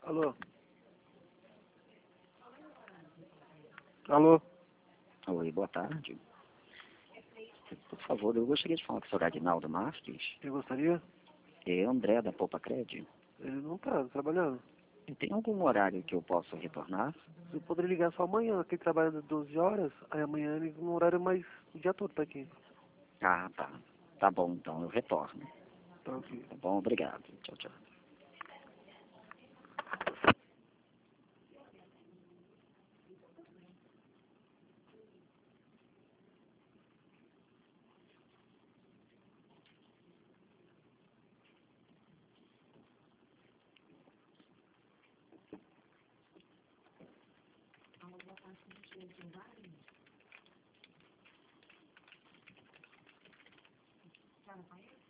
Alô? Alô? Oi, boa tarde. Por favor, eu gostaria de falar com o senhor Aguinaldo Marques. Quem gostaria? É André da Poupa Cred. Ele não tá trabalhando. E tem algum horário que eu possa retornar? Você poderia ligar só amanhã, que ele trabalha das 12 horas, aí amanhã ele no horário mais o dia todo tá aqui. Ah, tá. Tá bom, então eu retorno. Tá ok. Tá bom, obrigado. Tchau, tchau. Tá no banheiro?